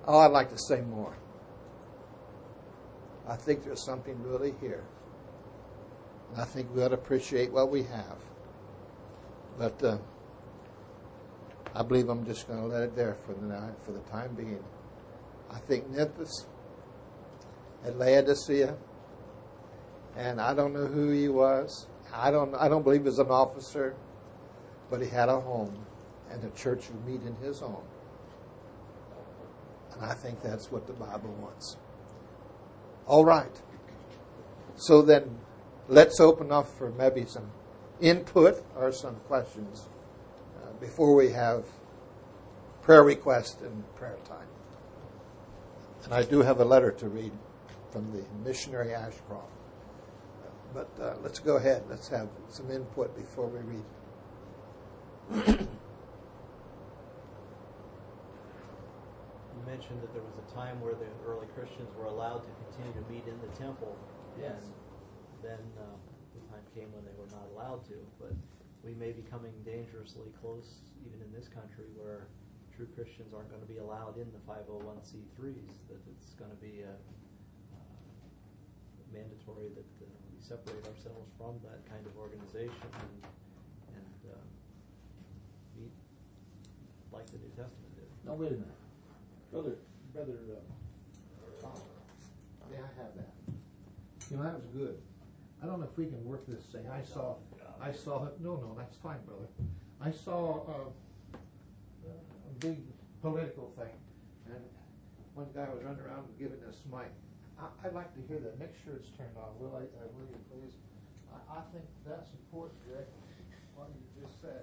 Oh, I'd like to say more. I think there's something really here. And I think we ought to appreciate what we have. But uh, I believe I'm just going to let it there for the night, for the time being. I think Nympus at Laodicea, and I don't know who he was. I don't. I don't believe he was an officer, but he had a home, and the church would meet in his home. And I think that's what the Bible wants. All right. So then, let's open up for maybe some input or some questions uh, before we have prayer request and prayer time. And I do have a letter to read from the missionary Ashcroft. But uh, let's go ahead. Let's have some input before we read. You mentioned that there was a time where the early Christians were allowed to continue to meet in the temple. Yes. And then uh, the time came when they were not allowed to. But we may be coming dangerously close, even in this country, where true Christians aren't going to be allowed in the five oh one c threes, that it's going to be uh, uh, mandatory that uh, we separate ourselves from that kind of organization and, and uh, meet like the New Testament did. No, wait a minute. Brother, brother, uh, Tom, may I have that? You know, that was good. I don't know if we can work this thing. I saw, I saw, no, no, that's fine, brother. I saw uh, a big political thing, and one guy was running around giving us mic. I, I'd like to hear that. Make sure it's turned on. Will I? Uh, will you please? I, I think that's important, Rick. What you just said.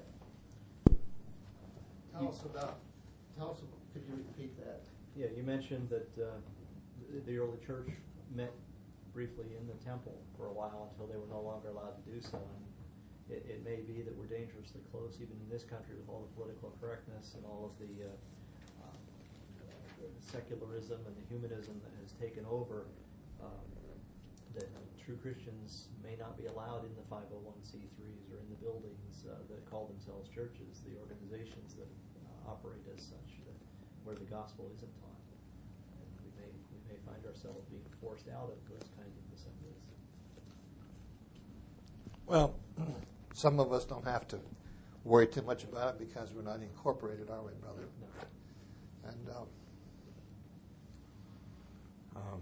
Tell You, us about. Tell us. About, could you repeat that? Yeah, you mentioned that uh, the, the early church met briefly in the temple for a while until they were no longer allowed to do so. And it, it may be that we're dangerously close, even in this country, with all the political correctness and all of the uh, uh, secularism and the humanism that has taken over, um, that true Christians may not be allowed in the five oh one c threes or in the buildings uh, that call themselves churches, the organizations that uh, operate as such, that, where the gospel isn't taught. And we may, we may find ourselves being forced out of those kinds of assemblies. Well, some of us don't have to worry too much about it because we're not incorporated, are we, brother? No. And um, um,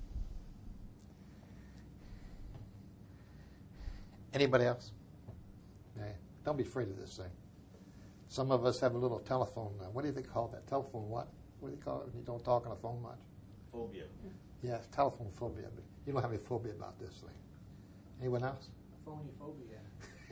anybody else? Nah, don't be afraid of this thing. Some of us have a little telephone. Uh, what do they call that? Telephone what? What do they call it when you don't talk on the phone much? Phobia. Yeah, telephone phobia. But you don't have any phobia about this thing. Anyone else? Phony phobia.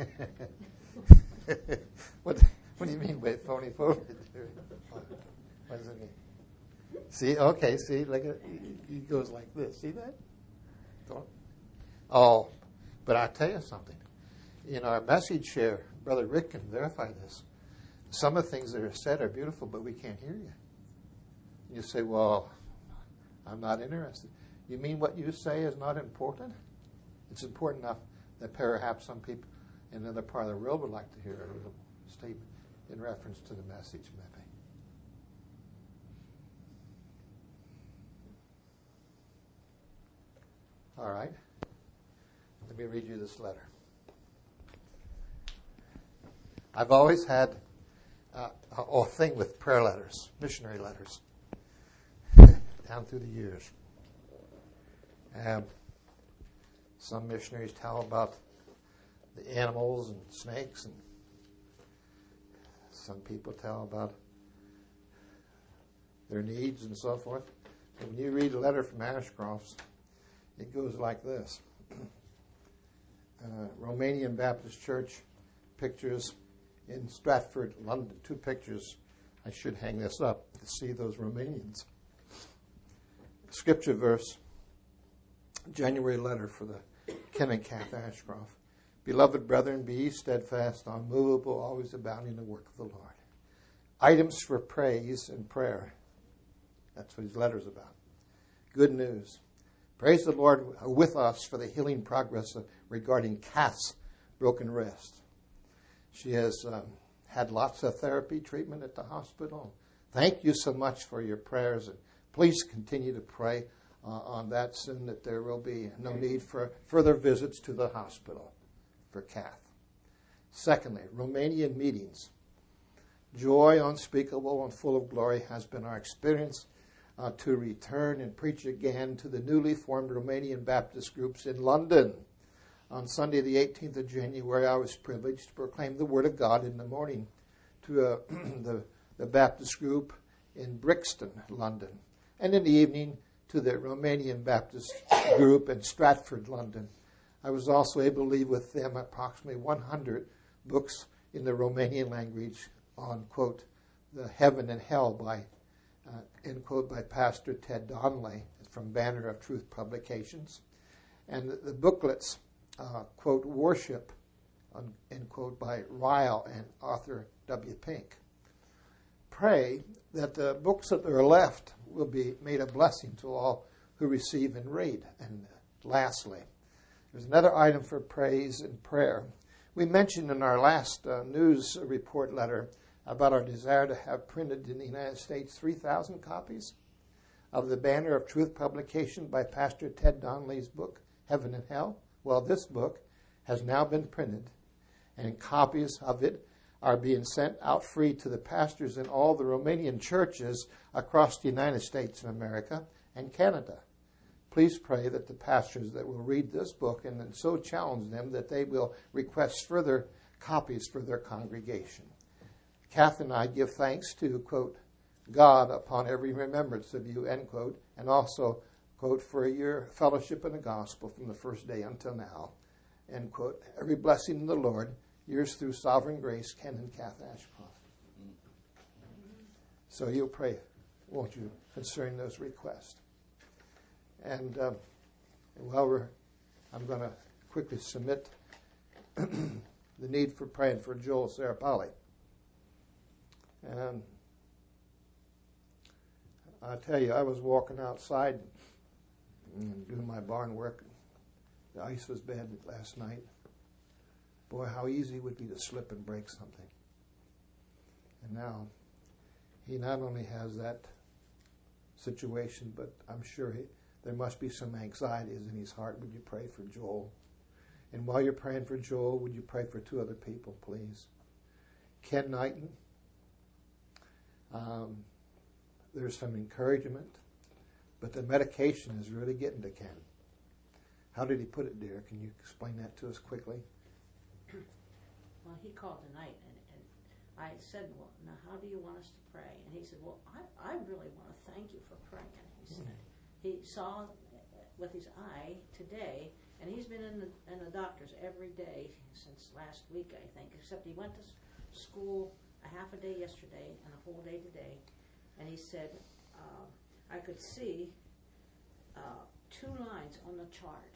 what What do you mean by phony phobia? What does it mean? See, okay, see, look at he goes like this. See that? Don't. Oh, but I tell you something. In our message here, Brother Rick can verify this. Some of the things that are said are beautiful, but we can't hear you. You say, "Well, I'm not interested." You mean what you say is not important? It's important enough that perhaps some people in another part of the world would like to hear a little statement in reference to the message, maybe. All right. Let me read you this letter. I've always had uh, a, a thing with prayer letters, missionary letters, down through the years. Um, some missionaries tell about the animals and snakes, and some people tell about their needs and so forth. And when you read a letter from Ashcroft's, it goes like this. Uh, Romanian Baptist Church pictures in Stratford, London. Two pictures. I should hang this up to see those Romanians. Scripture verse, January letter for the Ken and Kath Ashcroft. Beloved brethren, be ye steadfast, unmovable, always abounding in the work of the Lord. Items for praise and prayer. That's what his letter's about. Good news. Praise the Lord with us for the healing progress of, regarding Kath's broken wrist. She has um, had lots of therapy treatment at the hospital. Thank you so much for your prayers and please continue to pray uh, on that soon, that there will be no need for further visits to the hospital for Kath. Secondly, Romanian meetings. Joy unspeakable and full of glory has been our experience uh, to return and preach again to the newly formed Romanian Baptist groups in London. On Sunday, the eighteenth of January, I was privileged to proclaim the Word of God in the morning to uh, the, the Baptist group in Brixton, London, and in the evening to the Romanian Baptist group in Stratford, London. I was also able to leave with them approximately one hundred books in the Romanian language on, quote, the Heaven and Hell by, uh, end quote, by Pastor Ted Donnelly from Banner of Truth Publications. And the, the booklets, uh, quote, Worship, un, end quote, by Ryle and author W. Pink. Pray that the books that are left will be made a blessing to all who receive and read. And lastly, there's another item for praise and prayer. We mentioned in our last uh, news report letter about our desire to have printed in the United States three thousand copies of the Banner of Truth publication by Pastor Ted Donnelly's book, Heaven and Hell. Well, this book has now been printed, and copies of it are being sent out free to the pastors in all the Romanian churches across the United States and America and Canada. Please pray that the pastors that will read this book and then so challenge them that they will request further copies for their congregation. Kath and I give thanks to, quote, God upon every remembrance of you, end quote, and also, quote, for your fellowship in the gospel from the first day until now, end quote. Every blessing in the Lord, yours through sovereign grace, Ken and Kath Ashcroft. So you'll pray, won't you, concerning those requests. And um, while we're, I'm going to quickly submit the need for praying for Joel Sarapali. And I tell you, I was walking outside and doing my barn work. The ice was bad last night. Boy, how easy it would be to slip and break something. And now, he not only has that situation, but I'm sure he, there must be some anxieties in his heart. Would you pray for Joel? And while you're praying for Joel, would you pray for two other people, please? Ken Knighton. Um, there's some encouragement, but the medication is really getting to Ken. How did he put it, dear? Can you explain that to us quickly? Well, he called tonight, and, and I said, well, now how do you want us to pray? And he said, well, I, I really want to thank you for praying, he said. Mm. He saw with his eye today, and he's been in the, in the doctor's every day since last week, I think, except he went to school a half a day yesterday and a whole day today. And he said, uh, I could see uh, two lines on the chart.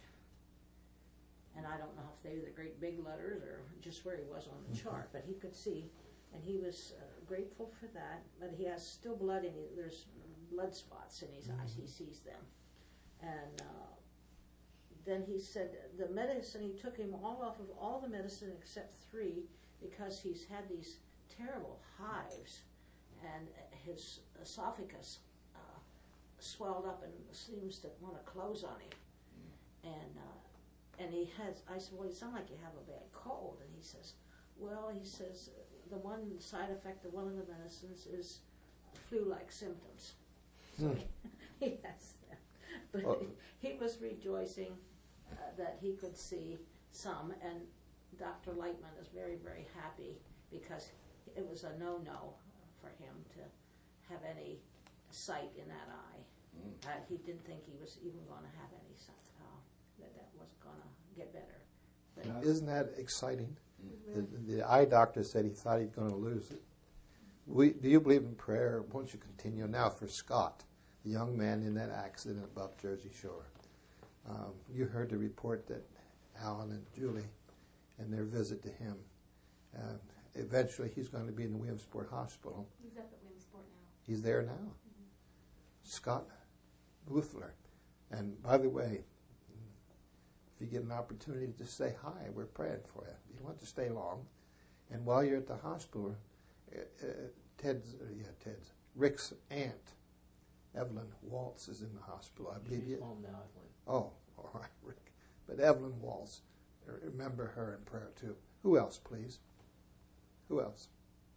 And I don't know if they were the great big letters or just where he was on the chart, but he could see, and he was uh, grateful for that. But he has still blood in it. There's blood spots in his eyes. He sees them. And uh, then he said the medicine, he took him all off of all the medicine except three because he's had these terrible hives, and his esophagus uh, swelled up and seems to want to close on him. And uh, and he has, I said, well, you sound like you have a bad cold. And he says, well, he says, the one side effect of one of the medicines is flu-like symptoms. So mm. he has that. But oh. he, he was rejoicing uh, that he could see some, and Doctor Lightman is very, very happy because it was a no-no for him to have any sight in that eye. Mm. Uh, he didn't think he was even going to have any sight. That that was going to get better. But now, isn't that exciting? Mm-hmm. The, the eye doctor said he thought he was going to lose it. We, do you believe in prayer? Won't you continue now for Scott, the young man in that accident above Jersey Shore? Um, you heard the report that Alan and Julie and their visit to him. Uh, eventually, he's going to be in the Williamsport Hospital. He's up at Williamsport now. He's there now. Mm-hmm. Scott Boothler. And by the way, if you get an opportunity to say hi, we're praying for you. You don't have to stay long. And while you're at the hospital, uh, uh, Ted's, uh, yeah, Ted's, Rick's aunt Evelyn Waltz is in the hospital, I believe. She's you- home now, Evelyn. Oh, all right, Rick. But Evelyn Waltz, remember her in prayer too. Who else, please? Who else?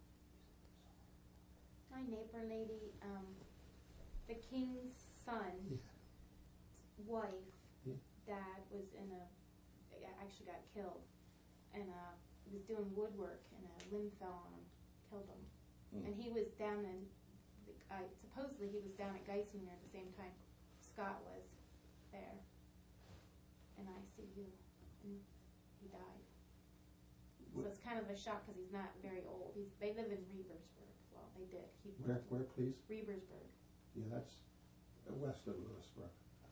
My neighbor lady, um, the king's son, Yeah. wife, Yeah. dad was in a, actually got killed, and uh, was doing woodwork, and a limb fell on him, killed him, Mm. and he was down in, I supposedly he was down at Geisinger at the same time Scott was there, in I C U, and he died. So it's kind of a shock because he's not very old. He's they live in Rebersburg. Well, they did. He Where, where, please? Rebersburg. Yeah, that's west of Lewisburg.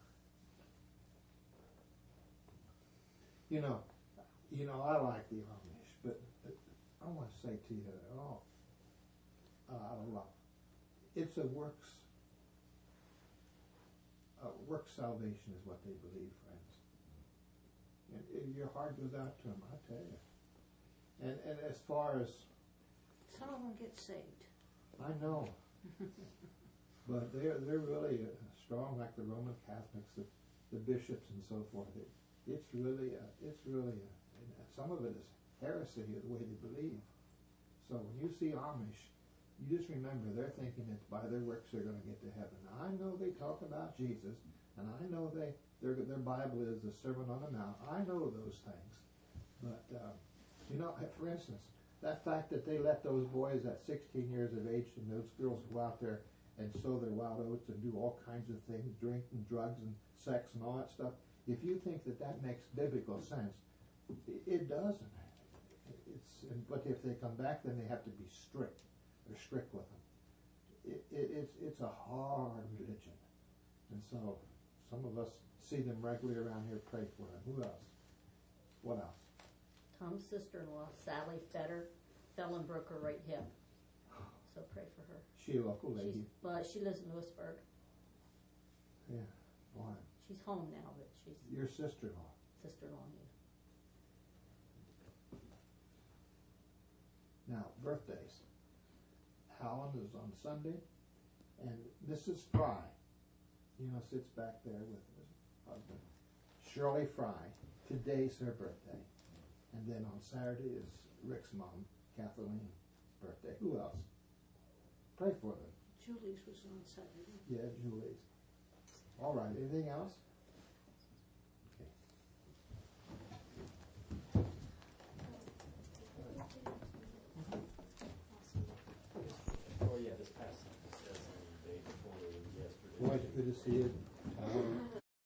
You know, you know, I like the Amish, but I want to say to you, oh, uh, a lot. It's a works, uh, work salvation is what they believe, friends. And if your heart goes out to them, I tell you. And and as far as Some of them get saved. I know, but they're they're really uh, strong, like the Roman Catholics, the, the bishops and so forth. It, it's really uh, it's really uh, and some of it is heresy, the way they believe. So when you see Amish, you just remember they're thinking that by their works they're going to get to heaven. Now, I know they talk about Jesus, and I know they their their Bible is the Sermon on the Mount. I know those things, but uh, you know, for instance, that fact that they let those boys at sixteen years of age and those girls go out there and sow their wild oats and do all kinds of things, drink and drugs and sex and all that stuff. If you think that that makes biblical sense, it, it doesn't. It's but if they come back, then they have to be strict. They're strict with them. It, it, it's it's a hard religion, and so some of us see them regularly around here. Pray for them. Who else? What else? Tom's sister-in-law, Sally Fetter, fell and broke her right hip. So pray for her. She a local She's, lady. well, she lives in Lewisburg. Yeah. Why? She's home now, but she's Your sister-in-law. sister-in-law. Yeah. Now, birthdays. Helen is on Sunday, and Missus Fry, you know, sits back there with her husband. Shirley Fry, today's her birthday. And then on Saturday is Rick's mom, Kathleen's birthday. Who else? Pray for them. Julie's was on Saturday. Yeah, Julie's. All right, anything else? Oh, yeah, this past, this, uh, day before yesterday. Boy, it's good to see you.